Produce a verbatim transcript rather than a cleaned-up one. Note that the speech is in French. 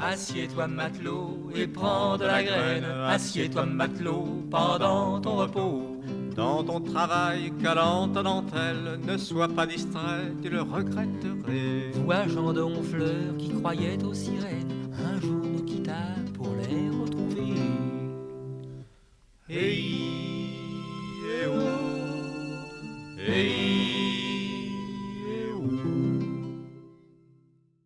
Assieds-toi matelot et prends de la graine. Assieds-toi matelot pendant ton repos. Dans ton travail, galante dentelle, ne sois pas distrait, tu le regretterais. Vois Jean de Honfleur qui croyait aux sirènes, un jour nous quitta pour les retrouver. Hey, eh oh, hey.